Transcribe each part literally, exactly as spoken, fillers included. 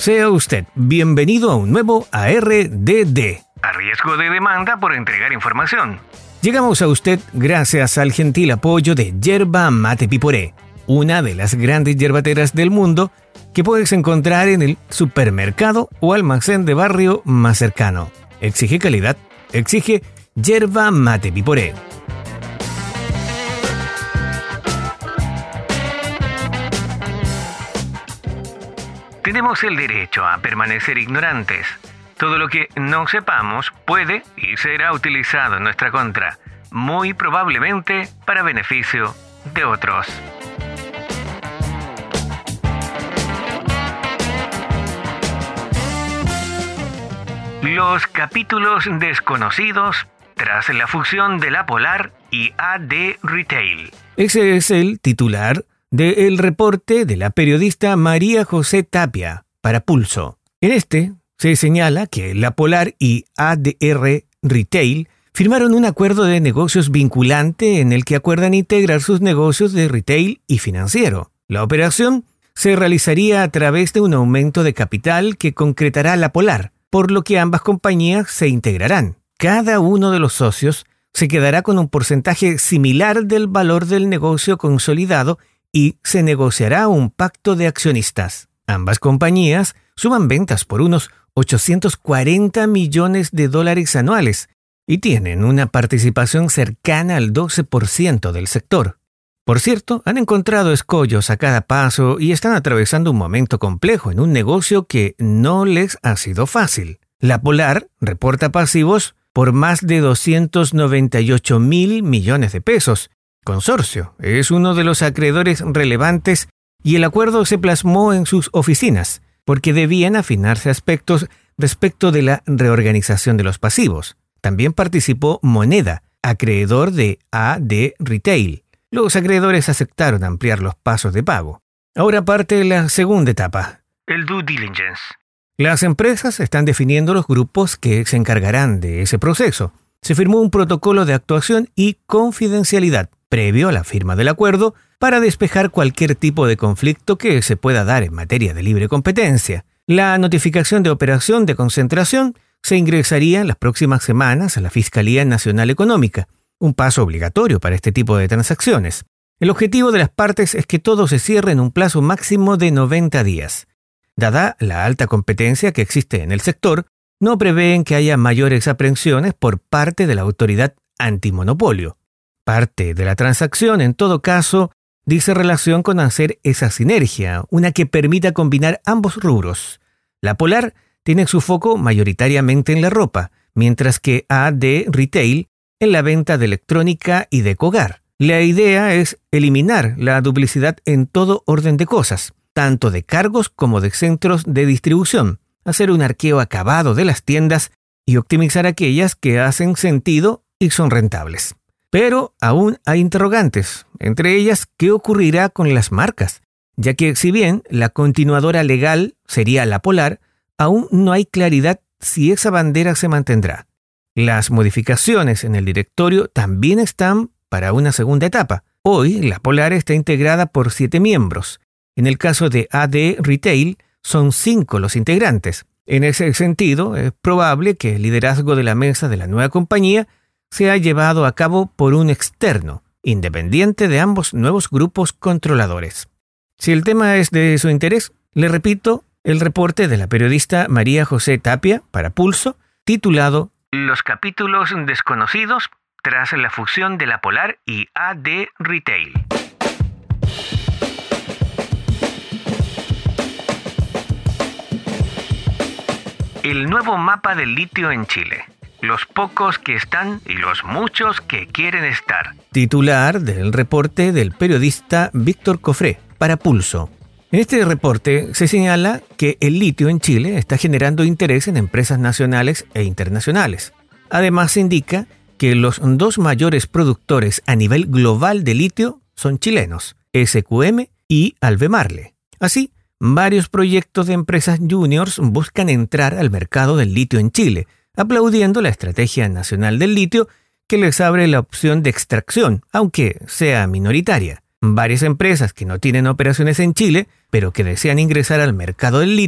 Sea usted bienvenido a un nuevo A R D D, a riesgo de demanda por entregar información. Llegamos a usted gracias al gentil apoyo de Yerba Mate Piporé, una de las grandes yerbateras del mundo que puedes encontrar en el supermercado o almacén de barrio más cercano. Exige calidad, exige Yerba Mate Piporé. Tenemos el derecho a permanecer ignorantes. Todo lo que no sepamos puede y será utilizado en nuestra contra, muy probablemente para beneficio de otros. Los capítulos desconocidos tras la fusión de La Polar y A D Retail. Ese es el titular del reporte de la periodista María José Tapia para Pulso. En este se señala que La Polar y A D R Retail firmaron un acuerdo de negocios vinculante en el que acuerdan integrar sus negocios de retail y financiero. La operación se realizaría a través de un aumento de capital que concretará La Polar, por lo que ambas compañías se integrarán. Cada uno de los socios se quedará con un porcentaje similar del valor del negocio consolidado y se negociará un pacto de accionistas. Ambas compañías suman ventas por unos ochocientos cuarenta millones de dólares anuales y tienen una participación cercana al doce por ciento del sector. Por cierto, han encontrado escollos a cada paso y están atravesando un momento complejo en un negocio que no les ha sido fácil. La Polar reporta pasivos por más de doscientos noventa y ocho mil millones de pesos. Consorcio es uno de los acreedores relevantes y el acuerdo se plasmó en sus oficinas porque debían afinarse aspectos respecto de la reorganización de los pasivos. También participó Moneda, acreedor de A D Retail. Los acreedores aceptaron ampliar los plazos de pago. Ahora parte la segunda etapa, el due diligence. Las empresas están definiendo los grupos que se encargarán de ese proceso. Se firmó un protocolo de actuación y confidencialidad previo a la firma del acuerdo para despejar cualquier tipo de conflicto que se pueda dar en materia de libre competencia. La notificación de operación de concentración se ingresaría en las próximas semanas a la Fiscalía Nacional Económica, un paso obligatorio para este tipo de transacciones. El objetivo de las partes es que todo se cierre en un plazo máximo de noventa días. Dada la alta competencia que existe en el sector, no prevén que haya mayores aprehensiones por parte de la autoridad antimonopolio. Parte de la transacción, en todo caso, dice relación con hacer esa sinergia, una que permita combinar ambos rubros. La Polar tiene su foco mayoritariamente en la ropa, mientras que A D Retail en la venta de electrónica y de hogar. La idea es eliminar la duplicidad en todo orden de cosas, tanto de cargos como de centros de distribución, hacer un arqueo acabado de las tiendas y optimizar aquellas que hacen sentido y son rentables. Pero aún hay interrogantes, entre ellas qué ocurrirá con las marcas, ya que si bien la continuadora legal sería La Polar, aún no hay claridad si esa bandera se mantendrá. Las modificaciones en el directorio también están para una segunda etapa. Hoy La Polar está integrada por siete miembros. En el caso de A D Retail son cinco los integrantes. En ese sentido, es probable que el liderazgo de la mesa de la nueva compañía sea llevado a cabo por un externo, independiente de ambos nuevos grupos controladores. Si el tema es de su interés, le repito el reporte de la periodista María José Tapia para Pulso, titulado Los capítulos desconocidos tras la fusión de La Polar y A D Retail. El nuevo mapa del litio en Chile. Los pocos que están y los muchos que quieren estar. Titular del reporte del periodista Víctor Cofré para Pulso. En este reporte se señala que el litio en Chile está generando interés en empresas nacionales e internacionales. Además se indica que los dos mayores productores a nivel global de litio son chilenos, S Q M y Albemarle. Así, varios proyectos de empresas juniors buscan entrar al mercado del litio en Chile, aplaudiendo la Estrategia Nacional del Litio que les abre la opción de extracción, aunque sea minoritaria. Varias empresas que no tienen operaciones en Chile, pero que desean ingresar al mercado del litio,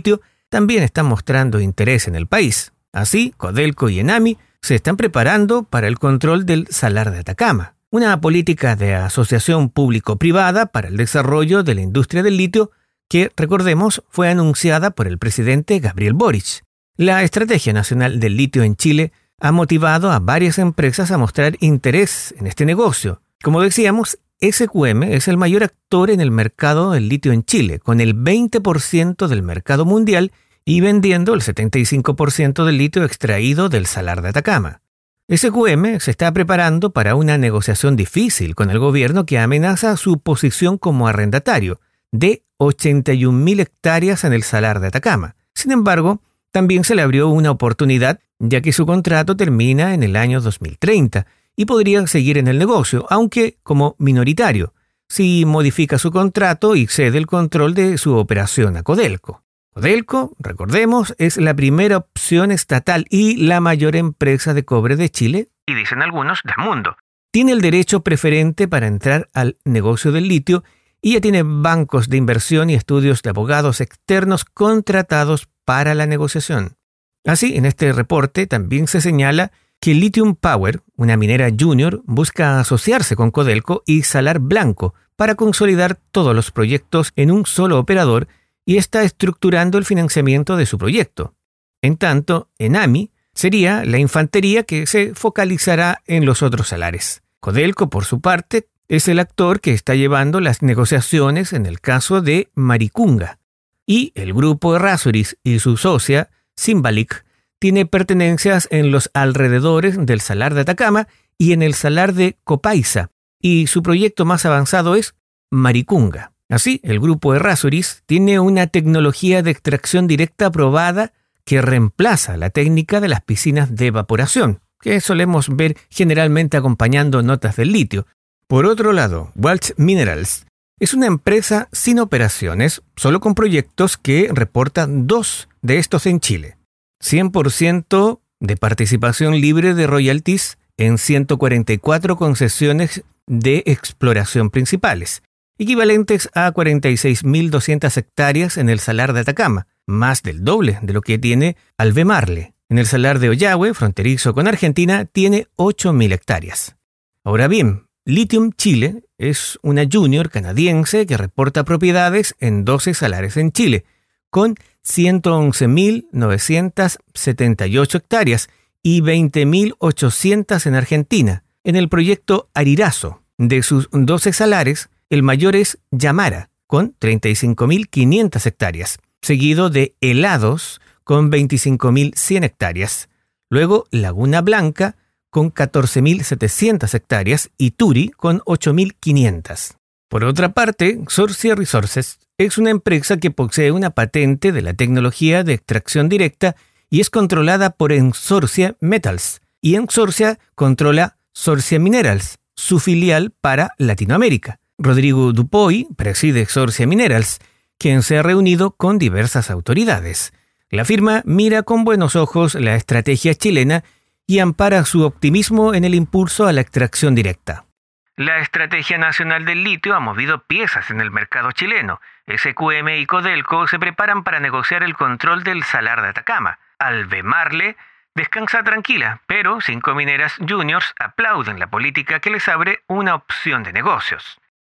también están mostrando interés en el país. Así, Codelco y Enami se están preparando para el control del Salar de Atacama, una política de asociación público-privada para el desarrollo de la industria del litio que, recordemos, fue anunciada por el presidente Gabriel Boric. La Estrategia Nacional del Litio en Chile ha motivado a varias empresas a mostrar interés en este negocio. Como decíamos, S Q M es el mayor actor en el mercado del litio en Chile, con el veinte por ciento del mercado mundial y vendiendo el setenta y cinco por ciento del litio extraído del Salar de Atacama. S Q M se está preparando para una negociación difícil con el gobierno que amenaza su posición como arrendatario de ochenta y un mil hectáreas en el Salar de Atacama. Sin embargo, también se le abrió una oportunidad, ya que su contrato termina en el año dos mil treinta y podría seguir en el negocio, aunque como minoritario, si modifica su contrato y cede el control de su operación a Codelco. Codelco, recordemos, es la primera opción estatal y la mayor empresa de cobre de Chile, y dicen algunos, del mundo. Tiene el derecho preferente para entrar al negocio del litio y ya tiene bancos de inversión y estudios de abogados externos contratados para la negociación. Así, en este reporte también se señala que Lithium Power, una minera junior, busca asociarse con Codelco y Salar Blanco para consolidar todos los proyectos en un solo operador y está estructurando el financiamiento de su proyecto. En tanto, Enami sería la infantería que se focalizará en los otros salares. Codelco, por su parte, es el actor que está llevando las negociaciones en el caso de Maricunga. Y el grupo Errázuriz y su socia, Simbalic, tiene pertenencias en los alrededores del Salar de Atacama y en el Salar de Copaiza, y su proyecto más avanzado es Maricunga. Así, el grupo Errázuriz tiene una tecnología de extracción directa aprobada que reemplaza la técnica de las piscinas de evaporación, que solemos ver generalmente acompañando notas del litio. Por otro lado, Waltz Minerals es una empresa sin operaciones, solo con proyectos que reporta dos de estos en Chile. cien por ciento de participación libre de royalties en ciento cuarenta y cuatro concesiones de exploración principales, equivalentes a cuarenta y seis mil doscientas hectáreas en el Salar de Atacama, más del doble de lo que tiene Albemarle. En el Salar de Ollagüe, fronterizo con Argentina, tiene ocho mil hectáreas. Ahora bien, Lithium Chile es una junior canadiense que reporta propiedades en doce salares en Chile, con ciento once mil novecientas setenta y ocho hectáreas y veinte mil ochocientas en Argentina. En el proyecto Arirazo, de sus doce salares, el mayor es Yamara, con treinta y cinco mil quinientas hectáreas, seguido de Helados, con veinticinco mil cien hectáreas. Luego Laguna Blanca, con catorce mil setecientas hectáreas, y Turi, con ocho mil quinientas. Por otra parte, Sorcia Resources es una empresa que posee una patente de la tecnología de extracción directa y es controlada por Ensorcia Metals, y Ensorcia controla Sorcia Minerals, su filial para Latinoamérica. Rodrigo Dupuy preside Sorcia Minerals, quien se ha reunido con diversas autoridades. La firma mira con buenos ojos la estrategia chilena y ampara su optimismo en el impulso a la extracción directa. La Estrategia Nacional del Litio ha movido piezas en el mercado chileno. S Q M y Codelco se preparan para negociar el control del Salar de Atacama. Albemarle descansa tranquila, pero cinco mineras juniors aplauden la política que les abre una opción de negocios.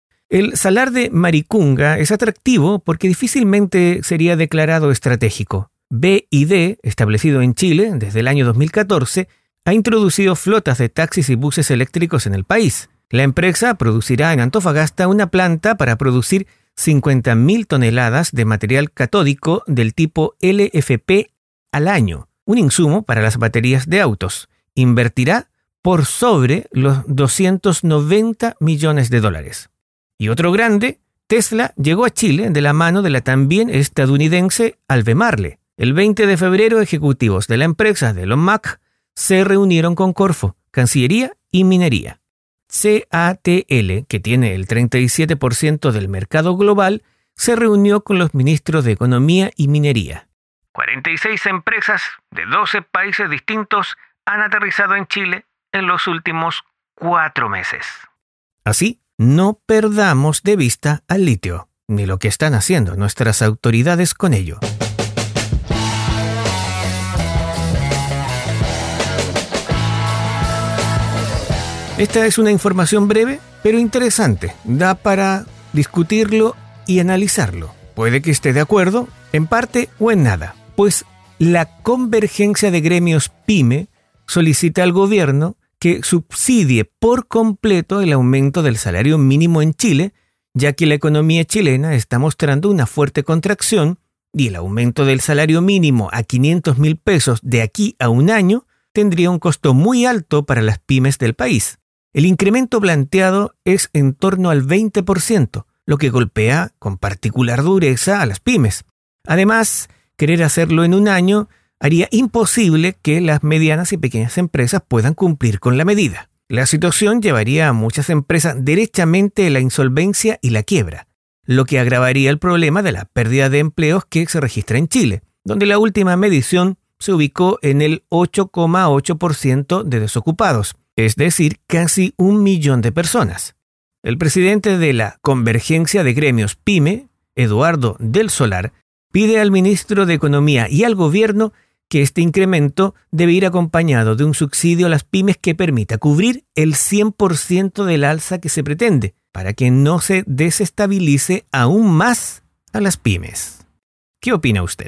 El Salar de Maricunga es atractivo porque difícilmente sería declarado estratégico. B I D, establecido en Chile desde el año dos mil catorce, ha introducido flotas de taxis y buses eléctricos en el país. La empresa producirá en Antofagasta una planta para producir cincuenta mil toneladas de material catódico del tipo L F P al año, un insumo para las baterías de autos. Invertirá por sobre los doscientos noventa millones de dólares. Y otro grande, Tesla llegó a Chile de la mano de la también estadounidense Albemarle. El veinte de febrero, ejecutivos de la empresa de Elon Musk se reunieron con Corfo, Cancillería y Minería. C A T L, que tiene el treinta y siete por ciento del mercado global, se reunió con los ministros de Economía y Minería. cuarenta y seis empresas de doce países distintos han aterrizado en Chile en los últimos cuatro meses. Así, no perdamos de vista al litio, ni lo que están haciendo nuestras autoridades con ello. Esta es una información breve, pero interesante. Da para discutirlo y analizarlo. Puede que esté de acuerdo, en parte o en nada, pues la Convergencia de Gremios PYME solicita al gobierno que subsidie por completo el aumento del salario mínimo en Chile, ya que la economía chilena está mostrando una fuerte contracción y el aumento del salario mínimo a quinientos mil pesos de aquí a un año tendría un costo muy alto para las pymes del país. El incremento planteado es en torno al veinte por ciento, lo que golpea con particular dureza a las pymes. Además, querer hacerlo en un año haría imposible que las medianas y pequeñas empresas puedan cumplir con la medida. La situación llevaría a muchas empresas derechamente a la insolvencia y la quiebra, lo que agravaría el problema de la pérdida de empleos que se registra en Chile, donde la última medición se ubicó en el ocho coma ocho por ciento de desocupados, es decir, casi un millón de personas. El presidente de la Convergencia de Gremios PYME, Eduardo del Solar, pide al ministro de Economía y al gobierno que este incremento debe ir acompañado de un subsidio a las pymes que permita cubrir el cien por ciento del alza que se pretende, para que no se desestabilice aún más a las pymes. ¿Qué opina usted?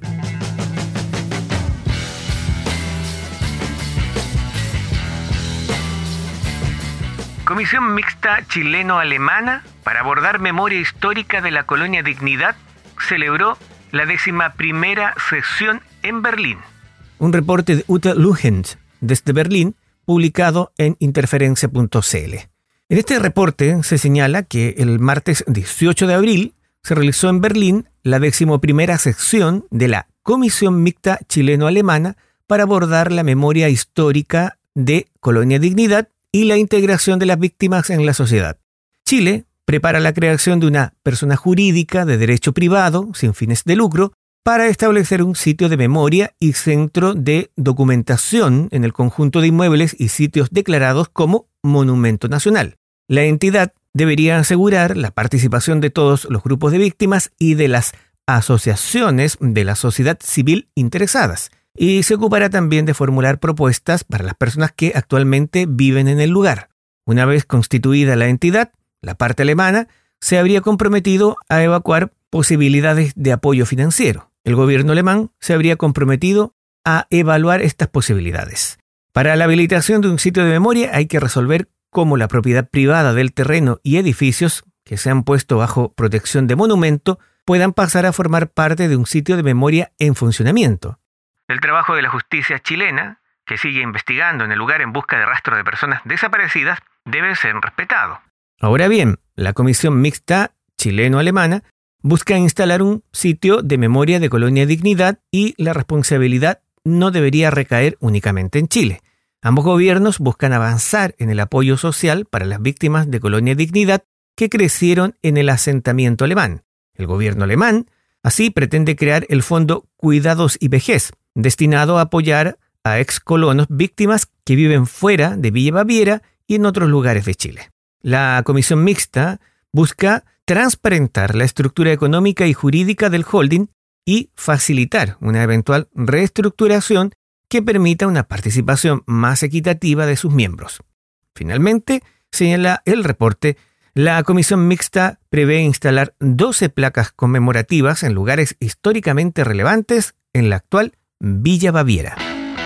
Comisión Mixta Chileno-Alemana para abordar memoria histórica de la colonia Dignidad celebró la décima primera sesión en Berlín. Un reporte de Ute Luhens desde Berlín, publicado en interferencia punto c l. En este reporte se señala que el martes dieciocho de abril se realizó en Berlín la decimoprimera sesión de la Comisión Mixta Chileno-Alemana para abordar la memoria histórica de Colonia Dignidad y la integración de las víctimas en la sociedad. Chile prepara la creación de una persona jurídica de derecho privado, sin fines de lucro, para establecer un sitio de memoria y centro de documentación en el conjunto de inmuebles y sitios declarados como Monumento Nacional. La entidad debería asegurar la participación de todos los grupos de víctimas y de las asociaciones de la sociedad civil interesadas, y se ocupará también de formular propuestas para las personas que actualmente viven en el lugar. Una vez constituida la entidad, la parte alemana se habría comprometido a evacuar posibilidades de apoyo financiero. El gobierno alemán se habría comprometido a evaluar estas posibilidades. Para la habilitación de un sitio de memoria hay que resolver cómo la propiedad privada del terreno y edificios que se han puesto bajo protección de monumento puedan pasar a formar parte de un sitio de memoria en funcionamiento. El trabajo de la justicia chilena, que sigue investigando en el lugar en busca de rastro de personas desaparecidas, debe ser respetado. Ahora bien, la Comisión Mixta Chileno-Alemana busca instalar un sitio de memoria de Colonia Dignidad y la responsabilidad no debería recaer únicamente en Chile. Ambos gobiernos buscan avanzar en el apoyo social para las víctimas de Colonia Dignidad que crecieron en el asentamiento alemán. El gobierno alemán así pretende crear el Fondo Cuidados y Vejez, destinado a apoyar a excolonos víctimas que viven fuera de Villa Baviera y en otros lugares de Chile. La Comisión Mixta busca transparentar la estructura económica y jurídica del holding y facilitar una eventual reestructuración que permita una participación más equitativa de sus miembros. Finalmente, señala el reporte, la Comisión Mixta prevé instalar doce placas conmemorativas en lugares históricamente relevantes en la actual Villa Baviera.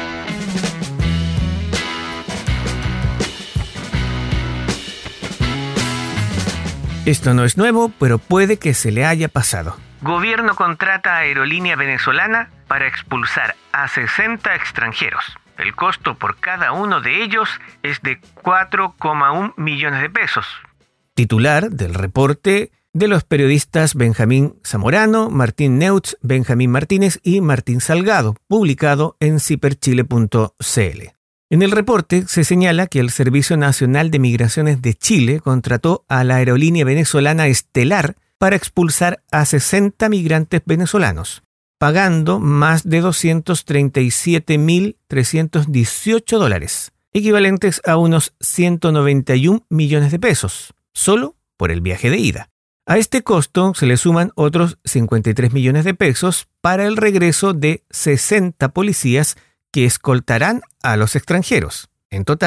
Esto no es nuevo, pero puede que se le haya pasado. Gobierno contrata a aerolínea venezolana para expulsar a sesenta extranjeros. El costo por cada uno de ellos es de cuatro coma uno millones de pesos. Titular del reporte de los periodistas Benjamín Zamorano, Martín Neutz, Benjamín Martínez y Martín Salgado, publicado en ciperchile punto c l. En el reporte se señala que el Servicio Nacional de Migraciones de Chile contrató a la aerolínea venezolana Estelar para expulsar a sesenta migrantes venezolanos, pagando más de doscientos treinta y siete mil trescientos dieciocho dólares, equivalentes a unos ciento noventa y un millones de pesos, solo por el viaje de ida. A este costo se le suman otros cincuenta y tres millones de pesos para el regreso de sesenta policías que escoltarán a los extranjeros. En total,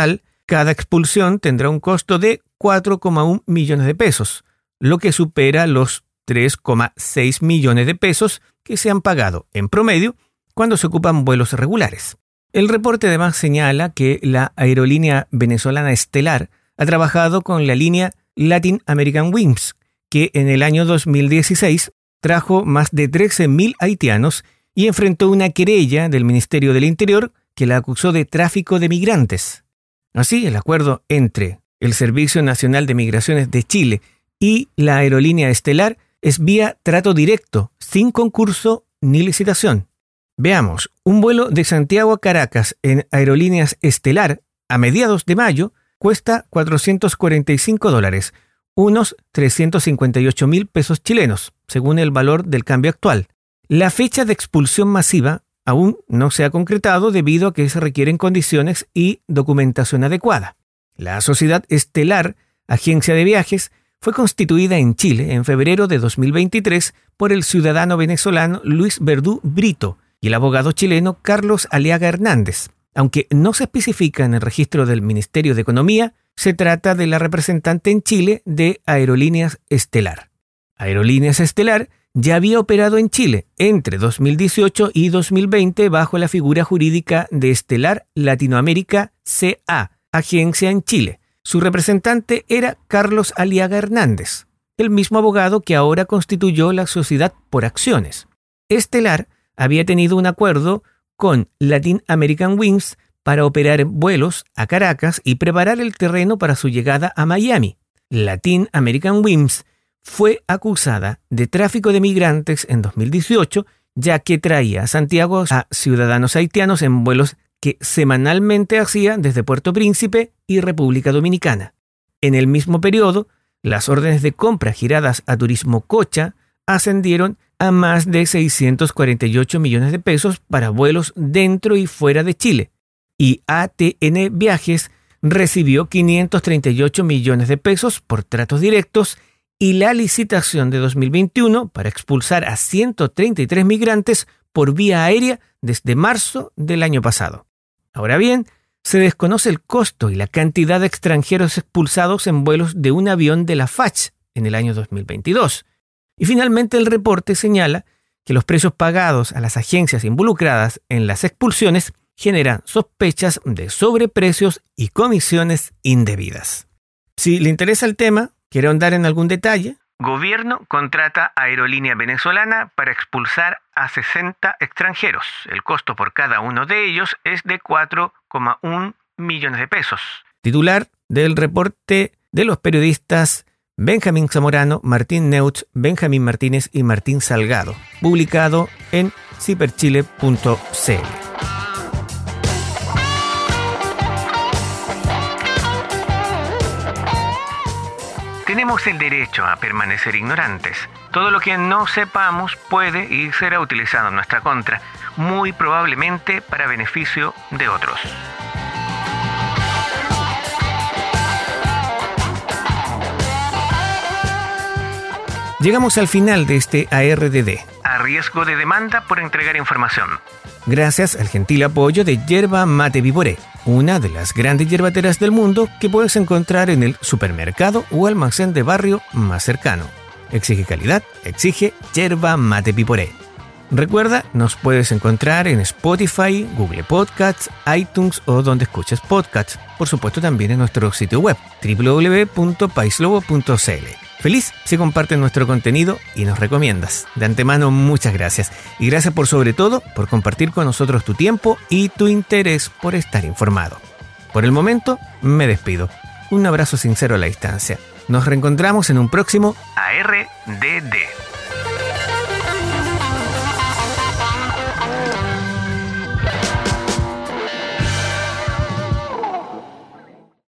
Cada expulsión tendrá un costo de cuatro coma uno millones de pesos, lo que supera los tres coma seis millones de pesos que se han pagado en promedio cuando se ocupan vuelos regulares. El reporte además señala que la aerolínea venezolana Estelar ha trabajado con la línea Latin American Wings, que en el año dos mil dieciséis trajo más de trece mil haitianos y enfrentó una querella del Ministerio del Interior que la acusó de tráfico de migrantes. Así, el acuerdo entre el Servicio Nacional de Migraciones de Chile y la aerolínea Estelar es vía trato directo, sin concurso ni licitación. Veamos, un vuelo de Santiago a Caracas en Aerolíneas Estelar a mediados de mayo cuesta cuatrocientos cuarenta y cinco dólares, unos trescientos cincuenta y ocho mil pesos chilenos, según el valor del cambio actual. La fecha de expulsión masiva aún no se ha concretado debido a que se requieren condiciones y documentación adecuada. La Sociedad Estelar, agencia de viajes, fue constituida en Chile en febrero de dos mil veintitrés por el ciudadano venezolano Luis Verdú Brito y el abogado chileno Carlos Aliaga Hernández. Aunque no se especifica en el registro del Ministerio de Economía, se trata de la representante en Chile de Aerolíneas Estelar. Aerolíneas Estelar ya había operado en Chile entre dos mil dieciocho y dos mil veinte bajo la figura jurídica de Estelar Latinoamérica C A, agencia en Chile. Su representante era Carlos Aliaga Hernández, el mismo abogado que ahora constituyó la sociedad por acciones. Estelar había tenido un acuerdo con Latin American Wings para operar vuelos a Caracas y preparar el terreno para su llegada a Miami. Latin American Wings fue acusada de tráfico de migrantes en dos mil dieciocho, ya que traía a Santiago a ciudadanos haitianos en vuelos que semanalmente hacía desde Puerto Príncipe y República Dominicana. En el mismo periodo, las órdenes de compra giradas a Turismo Cocha ascendieron a más de seiscientos cuarenta y ocho millones de pesos para vuelos dentro y fuera de Chile, y A T N Viajes recibió quinientos treinta y ocho millones de pesos por tratos directos y la licitación de dos mil veintiuno para expulsar a ciento treinta y tres migrantes por vía aérea desde marzo del año pasado. Ahora bien, se desconoce el costo y la cantidad de extranjeros expulsados en vuelos de un avión de la F A C H en el año dos mil veintidós. Y finalmente el reporte señala que los precios pagados a las agencias involucradas en las expulsiones generan sospechas de sobreprecios y comisiones indebidas. Si le interesa el tema, ¿quiere ahondar en algún detalle? Gobierno contrata a aerolínea venezolana para expulsar a sesenta extranjeros. El costo por cada uno de ellos es de cuatro coma uno millones de pesos. Titular del reporte de los periodistas Benjamín Zamorano, Martín Neutz, Benjamín Martínez y Martín Salgado, publicado en ciperchile punto c l. Tenemos el derecho a permanecer ignorantes. Todo lo que no sepamos puede y será utilizado en nuestra contra, muy probablemente para beneficio de otros. Llegamos al final de este A R D D, a riesgo de demanda por entregar información. Gracias al gentil apoyo de Yerba Mate Viboré, una de las grandes yerbateras del mundo que puedes encontrar en el supermercado o almacén de barrio más cercano. Exige calidad, exige Yerba Mate Viboré. Recuerda, nos puedes encontrar en Spotify, Google Podcasts, iTunes o donde escuches podcasts. Por supuesto también en nuestro sitio web doble u doble u doble u punto paislobo punto c l. Feliz si compartes nuestro contenido y nos recomiendas. De antemano, muchas gracias. Y gracias por sobre todo por compartir con nosotros tu tiempo y tu interés por estar informado. Por el momento, me despido. Un abrazo sincero a la distancia. Nos reencontramos en un próximo A R D D.